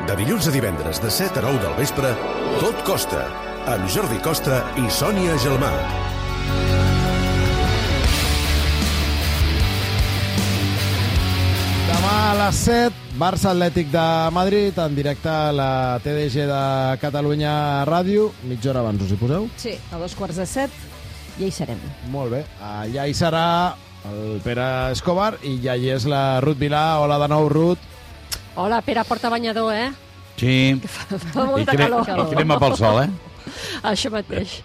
De dilluns a divendres de 7 a 9 del vespre, Tot Costa, amb Jordi Costa i Sònia Gelmà. Demà a les 7, Barça Atlètic de Madrid, en directe a la TDG de Catalunya Ràdio. Mitja hora abans us hi poseu? Sí, a 7:15 ja hi serem. Molt bé. Allà hi serà el Pere Escobar i ja hi és la Ruth Vilà. Hola de nou, Ruth. Hola, Pere, porta banyador, eh? Sí. Fa molta calor. I crema pel sol, eh? Això mateix.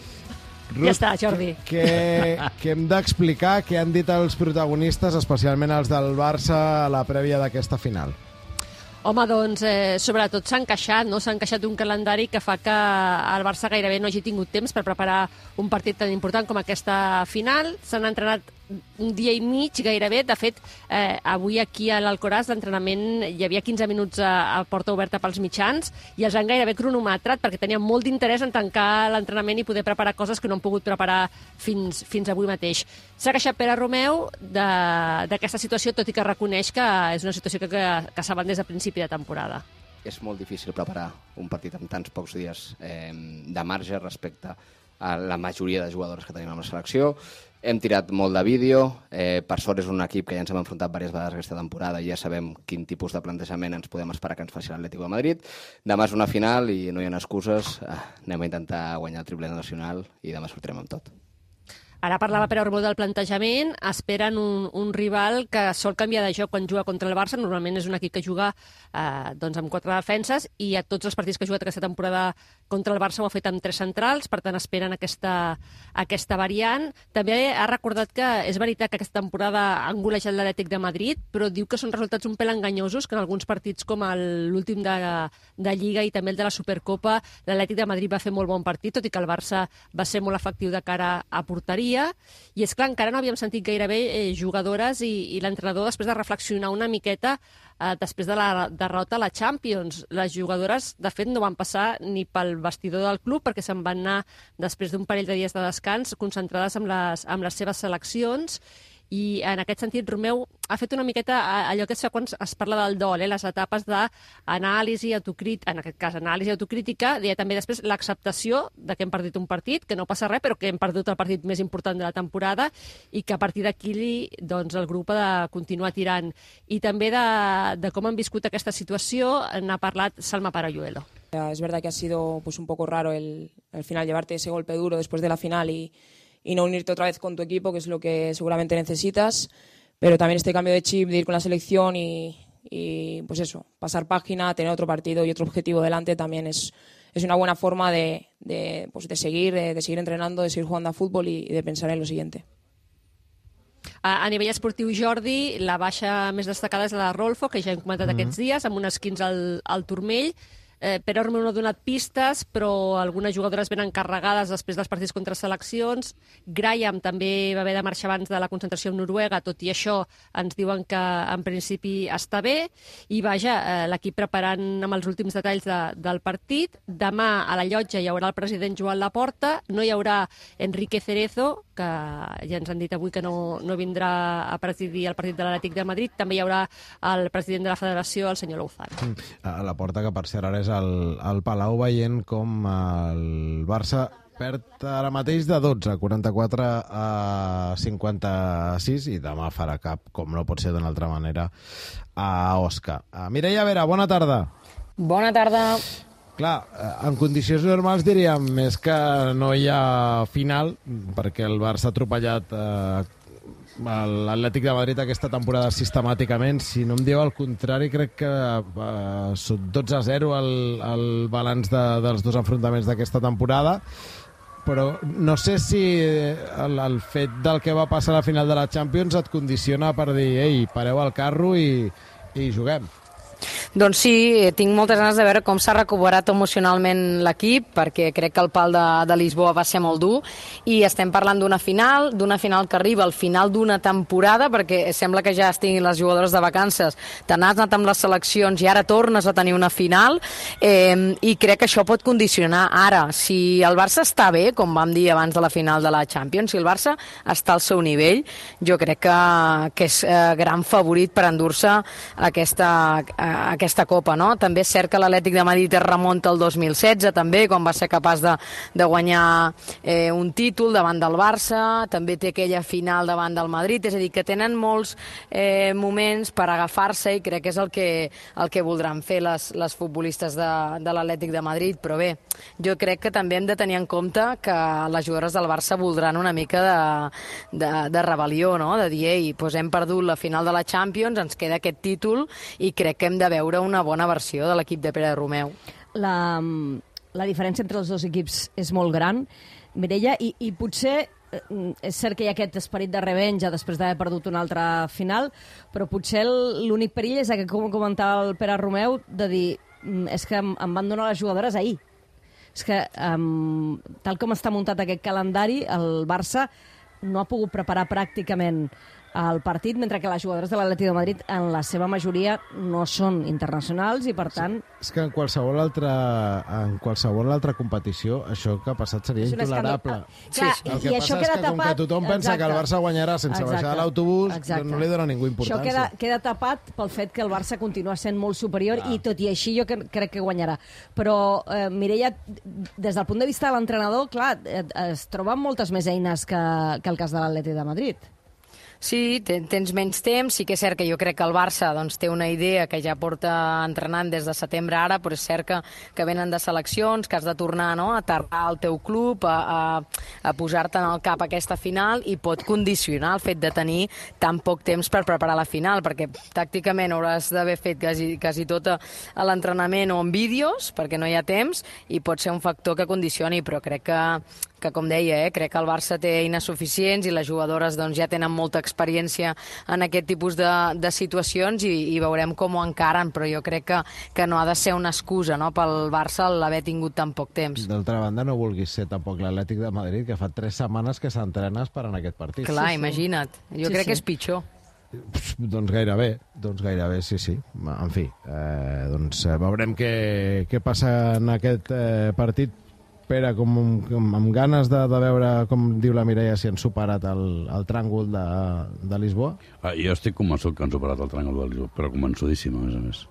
Ruth, Ja està, Jordi. Que hem d'explicar què han dit els protagonistes, especialment els del Barça, a la prèvia d'aquesta final. Home, doncs, sobretot s'han queixat, no? S'han queixat d'un calendari que fa que el Barça gairebé no hagi tingut temps per preparar un partit tan important com aquesta final. S'han entrenat un dia i mig, gairebé. De fet, avui aquí a l'Alcoraz l'entrenament hi havia 15 minuts a porta oberta pels mitjans i els han gairebé cronometrat perquè tenien molt d'interès en tancar l'entrenament i poder preparar coses que no han pogut preparar fins avui mateix. S'ha queixat Pere Romeu d'aquesta situació, tot i que reconeix que és una situació que saben des de principi de temporada. És molt difícil preparar un partit amb tants pocs dies de marge respecte a la majoria de jugadors que tenim a la selecció. Hem tirat molt de vídeo, per sort és un equip que ja ens hem enfrontat diverses vegades aquesta temporada i ja sabem quin tipus de plantejament ens podem esperar que ens faci l'Atlético de Madrid. Demà és una final i no hi ha excuses, anem a intentar guanyar el triplete nacional i demà sortirem amb tot. Ara parlava Pere Romeu del plantejament, esperen un rival que sol canviar de joc quan juga contra el Barça. Normalment és un equip que juga doncs amb 4 defenses i a tots els partits que ha jugat aquesta temporada contra el Barça ho ha fet amb 3 centrals, per tant esperen aquesta variant. També ha recordat que és veritat que aquesta temporada han golejat l'Atlètic de Madrid, però diu que són resultats un pèl enganyosos, que en alguns partits com l'últim de Lliga i també el de la Supercopa, l'Atlètic de Madrid va fer molt bon partit, tot i que el Barça va ser molt efectiu de cara a porteria. I és clar, encara no havíem sentit gairebé jugadores i l'entrenador després de reflexionar una miqueta després de la derrota a la Champions. Les jugadores, de fet, no van passar ni pel vestidor del club perquè se'n van anar després d'un parell de dies de descans concentrades amb les seves seleccions. I en aquest sentit, Romeu ha fet una miqueta allò que es fa quan es parla del dol, les etapes d'anàlisi, en aquest cas anàlisi autocrítica, i també després l'acceptació de que hem perdut un partit, que no passa res, però que hem perdut el partit més important de la temporada i que a partir d'aquí doncs, el grup ha de continuar tirant. I també de com han viscut aquesta situació n'ha parlat Salma Parayuelo. Es verdad que ha sido pues, un poco raro al final llevarte ese golpe duro después de la final y no unirte otra vez con tu equipo, que es lo que seguramente necesitas, pero también este cambio de chip de ir con la selección y pues eso, pasar página, tener otro partido y otro objetivo delante también es una buena forma de seguir entrenando, de seguir jugando a fútbol y de pensar en lo siguiente. A nivell esportiu, Jordi, la baixa més destacada és la de Rolfo, que ja hem comentat aquests dies, amb un esquins al turmell. Pere Romeu no ha donat pistes, però algunes jugadores venen carregades després dels partits contra seleccions. Graham també va haver de marxar abans de la concentració amb Noruega, tot i això ens diuen que en principi està bé. I vaja, l'equip preparant amb els últims detalls del partit. Demà a la llotja hi haurà el president Joan Laporta, no hi haurà Enrique Cerezo, que ja ens han dit avui que no vindrà a presidir el partit de l'Atlètic de Madrid. També hi haurà el president de la federació, el senyor Louzán. A Laporta, que per cert ara és al Palau veient com el Barça perd ara mateix de 12, 44 a 56 i demà farà cap, com no pot ser d'una altra manera, a Osca. Mireia Vera, bona tarda. Bona tarda. Clar, en condicions normals diríem més que no hi ha final, perquè el Barça ha atropellat l'Atlètic de Madrid aquesta temporada sistemàticament. Si no em diu el contrari, crec que són 12-0 el balanç dels dos enfrontaments d'aquesta temporada, però no sé si el fet del que va passar a la final de la Champions et condiciona per dir, ei, pareu el carro i juguem. Doncs sí, tinc moltes ganes de veure com s'ha recuperat emocionalment l'equip, perquè crec que el pal de Lisboa va ser molt dur, i estem parlant d'una final que arriba al final d'una temporada, perquè sembla que ja estiguin les jugadores de vacances, te n'has anat amb les seleccions i ara tornes a tenir una final, i crec que això pot condicionar. Ara, si el Barça està bé, com vam dir abans de la final de la Champions, si el Barça està al seu nivell, jo crec que és gran favorit per endur-se aquesta aquesta Copa, no? També és cert que l'Atlètic de Madrid es remunta el 2016, també, quan va ser capaç de guanyar un títol davant del Barça, també té aquella final davant del Madrid, és a dir, que tenen molts moments per agafar-se i crec que és el que voldran fer les futbolistes de l'Atlètic de Madrid, però bé, jo crec que també hem de tenir en compte que les jugadores del Barça voldran una mica de rebel·lió, no? De dir, ei, doncs hem perdut la final de la Champions, ens queda aquest títol i crec que hem de veure una bona versió de l'equip de Pere Romeu. La diferència entre els dos equips és molt gran, Mireia, i potser és cert que hi ha aquest esperit de revenja després d'haver perdut una altra final, però potser l'únic perill és que, com comentava el Pere Romeu, de dir, és que em van donar les jugadores ahir. És que, tal com està muntat aquest calendari, el Barça no ha pogut preparar pràcticament el partit, mentre que les jugadores de l'Atlètic de Madrid, en la seva majoria, no són internacionals i, per tant... És que en qualsevol altra competició això que ha passat seria intolerable. Clar, el que passa és que com que tothom pensa que el Barça guanyarà sense baixar de l'autobús, doncs no li dona ningú importància. Això queda tapat pel fet que el Barça continua sent molt superior i tot i així jo crec que guanyarà. Però, Mireia, des del punt de vista de l'entrenador, clar, es troben moltes més eines que el cas de l'Atlètic de Madrid. Sí, tens menys temps, sí que és cert que jo crec que el Barça doncs, té una idea que ja porta entrenant des de setembre ara, però és cert que venen de seleccions, que has de tornar, no?, a aterrar al teu club, a posar-te en el cap aquesta final, i pot condicionar el fet de tenir tan poc temps per preparar la final, perquè tàcticament hauràs d'haver fet quasi tot a l'entrenament o en vídeos, perquè no hi ha temps, i pot ser un factor que condicioni, però crec que com deia, crec que el Barça té eines suficients i les jugadores doncs, ja tenen molta experiència en aquest tipus de situacions i veurem com ho encaren, però jo crec que no ha de ser una excusa, no?, pel Barça l'haver tingut tan poc temps. D'altra banda, no vulguis ser tampoc l'Atlètic de Madrid, que fa 3 setmanes que s'entrena esperant aquest partit. Clar, imagina't. Jo crec que és pitjor. Doncs gairebé, sí. En fi, doncs veurem què passa en aquest partit. Pere, amb ganes de veure, com diu la Mireia, si han superat el tràngol de Lisboa? Jo estic convençut que han superat el tràngol de Lisboa, però convençudíssim, a més.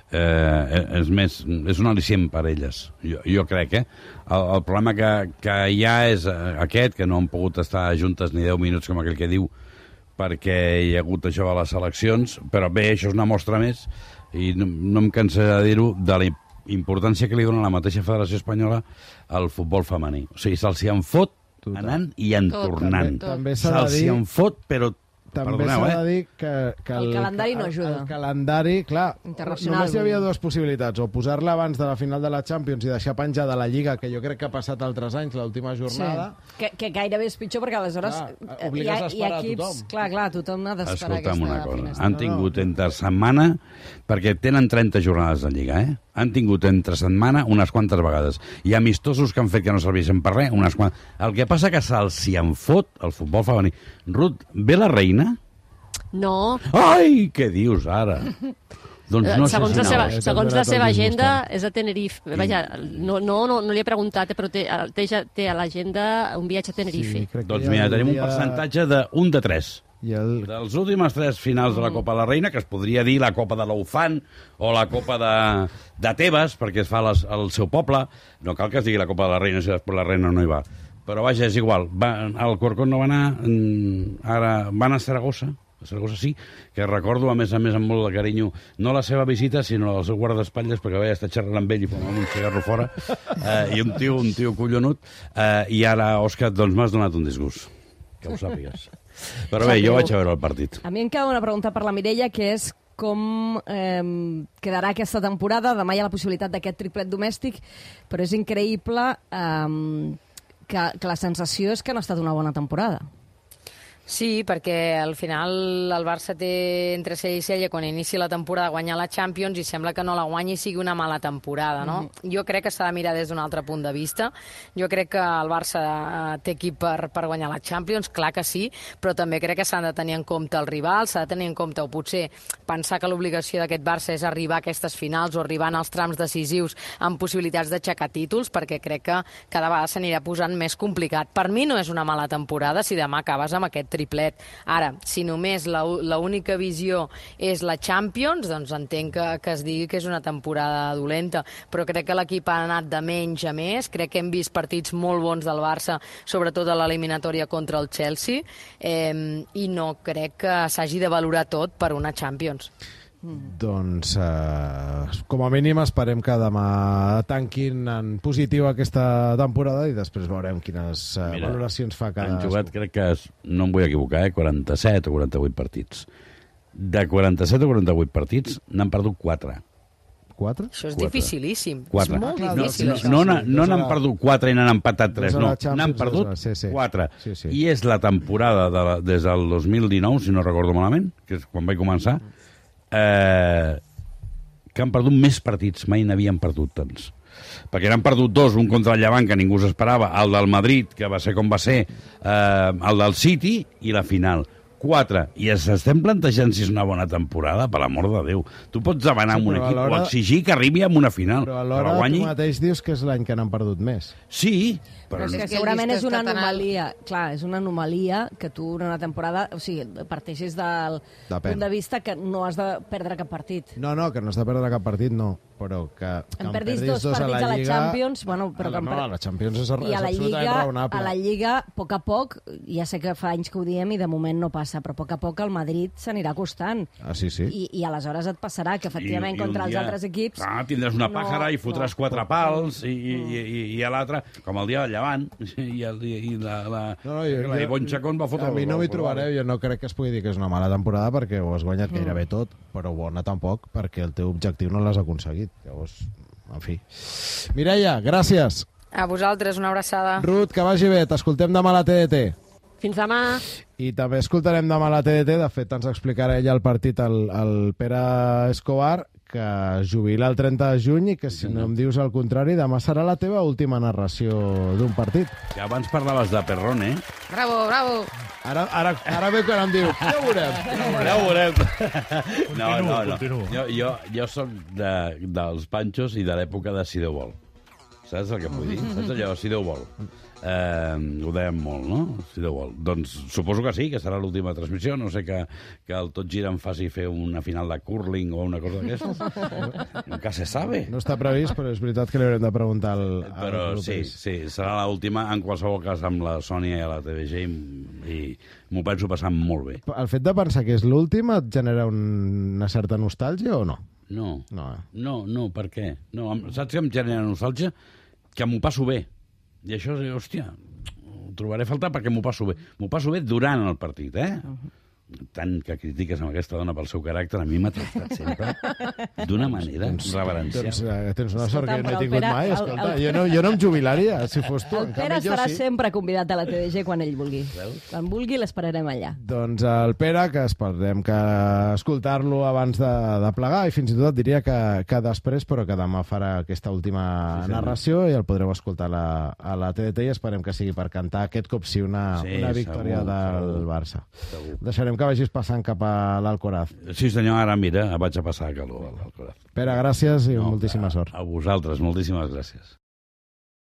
És un al·licient per elles, jo crec, El problema que hi ha és aquest, que no han pogut estar juntes ni 10 minuts, com aquell que diu, perquè hi ha hagut això a les seleccions, però bé, això és una mostra més, i no em cansaré de dir-ho, de la importància que li dona la mateixa Federació Espanyola al futbol femení. O sigui, se'ls hi en fot anant i en tornant. Se'ls hi en fot, però també s'ha de dir que el calendari no ajuda. El calendari, clar, només hi havia dues possibilitats, o posar-la abans de la final de la Champions i deixar penjada la Lliga, que jo crec que ha passat altres anys, l'última jornada. Sí. Que gairebé és pitjor, perquè aleshores obligues a esperar a tothom. Clar, tothom ha d'esperar aquesta finestra. Han tingut entre setmana, perquè tenen 30 jornades de Lliga, han tingut entre setmana unes quantes vegades. Hi ha amistosos que han fet que no servieixen per res, unes quantes. El que passa que se'ls hi en fot el futbol femení. Ruth, ve la reina? No. Ai, què dius ara? Doncs no segons sé si segons la seva agenda és a Tenerife. Vaja, no li he preguntat, però té a l'agenda un viatge a Tenerife. Sí, doncs mira, tenim un percentatge de 1 de 3. Dels últimes 3 finals de la Copa de la Reina, que es podria dir la Copa de l'Ufant o la Copa de Tebes, perquè es fa al seu poble, no cal que es digui la Copa de la Reina si després la Reina no hi va. Però vaja, és igual. El Corcón no va anar, ara van a Saragossa sí, que recordo, a més amb molt de carinyo, no la seva visita, sinó el seu guardaespatlles, perquè vaig estar xerrant amb ell i fumant un cigarro fora, i un tio collonut, i ara, Òscar, doncs m'has donat un disgust, que ho sàpigues. Però bé, jo vaig a veure el partit. A mi em queda una pregunta per la Mireia, que és com quedarà aquesta temporada. Demà hi ha la possibilitat d'aquest triplet domèstic, però és increïble que la sensació és que no ha estat una bona temporada. Sí, perquè al final el Barça té entre cella i cella quan inicia la temporada guanyar la Champions i sembla que no la guanyi i sigui una mala temporada, no? Jo crec que s'ha de mirar des d'un altre punt de vista. Jo crec que el Barça té equip per guanyar la Champions, clar que sí, però també crec que s'han de tenir en compte els rivals, s'ha de tenir en compte, o potser pensar que l'obligació d'aquest Barça és arribar a aquestes finals o arribar als trams decisius amb possibilitats d'aixecar títols, perquè crec que cada vegada s'anirà posant més complicat. Per mi no és una mala temporada si demà acabes amb aquest triplet. Ara, si només l'única visió és la Champions, doncs entenc que es digui que és una temporada dolenta, però crec que l'equip ha anat de menys a més, crec que hem vist partits molt bons del Barça, sobretot a l'eliminatòria contra el Chelsea, i no crec que s'hagi de valorar tot per una Champions. Doncs, com a mínim, esperem que demà tanquin en positiu aquesta temporada i després veurem quines valoracions fa cadascú. Han jugat, crec que, no em vull equivocar, 47 o 48 partits. De 47 o 48 partits n'han perdut 4. 4? Això és dificilíssim. 4. És molt difícil, això. No n'han perdut 4 i n'han empatat 3, no. N'han perdut 4. I és la temporada des del 2019, si no recordo malament, que és quan vaig començar, que han perdut més partits, mai n'havien perdut tants. Perquè n'han perdut 2, un contra el Llevant, que ningú s'esperava, el del Madrid, que va ser com va ser, el del City, i la final. 4. I estem plantejant si és una bona temporada, per l'amor de Déu. Tu pots demanar a un equip o exigir que arribi a una final. Però alhora tu mateix dius que és l'any que n'han perdut més. Sí, però és que segurament és una anomalia. Clar, és una anomalia que tu en una temporada, o sigui, parteixis del punt de vista que no has de perdre cap partit. No, que no has de perdre cap partit, no. Però que en perdis 2 partits a la Champions, bueno, però la Champions és absolutament raonable. A la Lliga, a poc a poc, ja sé que fa anys que ho diem i de moment no passa, però a poc a poc el Madrid s'anirà acostant. Sí. I aleshores et passarà que, efectivament, contra els altres equips... Tindràs una pàjara i fotràs 4 pals i a l'altre, com el dia del Llevant, i la Ivonne Chacón va fotre... A mi no m'hi trobareu, jo no crec que es pugui dir que és una mala temporada perquè ho has guanyat gairebé tot, però bona tampoc perquè el teu objectiu no l'has aconseguit. Llavors, en fi. Mireia, gràcies. A vosaltres, una abraçada. Ruth, que vagi bé. T'escoltem demà a la TDT. Fins demà. I també escoltarem demà a la TDT. De fet, ens explicarà ella el partit el Pere Escobar, que jubila el 30 de juny i que, si no em dius el contrari, demà serà la teva última narració d'un partit. Que abans parlaves de Perrone. Bravo, bravo. Ara ve quan em diu, ja ho veurem. No. Jo soc dels Panchos i de l'època de Si Déu vol. Saps el que vull dir? Saps allò, Si Déu vol. Ho dèiem molt, no? Si Déu vol. Doncs suposo que sí, que serà l'última transmissió. No sé que el Tot Gira em faci fer una final de curling o una cosa d'aquestes. Nunca se sabe. No està previst, però és veritat que li haurem de preguntar al sí, serà l'última, en qualsevol cas, amb la Sònia i la TVG, i m'ho penso passar molt bé. El fet de pensar que és l'última et genera una certa nostàlgia o no? No, per què? No, saps que em genera nostàlgia? Que m'ho passo bé. I això, hòstia, ho trobaré a faltar perquè m'ho passo bé. M'ho passo bé durant el partit, Tant que critiques amb aquesta dona pel seu caràcter, a mi m'ha tractat sempre d'una manera reverencial. Tens una sort que no he tingut mai, escolta. Jo no em jubilaria, si fos tu. El Pere estarà sempre convidat a la TDG quan ell vulgui. Quan vulgui l'esperarem allà. Doncs el Pere, que esperem que escoltar-lo abans de plegar, i fins i tot et diria que després, però que demà farà aquesta última narració i el podreu escoltar a la TDT i esperem que sigui per cantar aquest cop sí una victòria del Barça. Deixarem que vagis passant cap a l'Alcoraz. Sí, senyor, ara mira, vaig a passar a calor a l'Alcoraz. Pere, gràcies i moltíssima sort. A vosaltres, moltíssimes gràcies.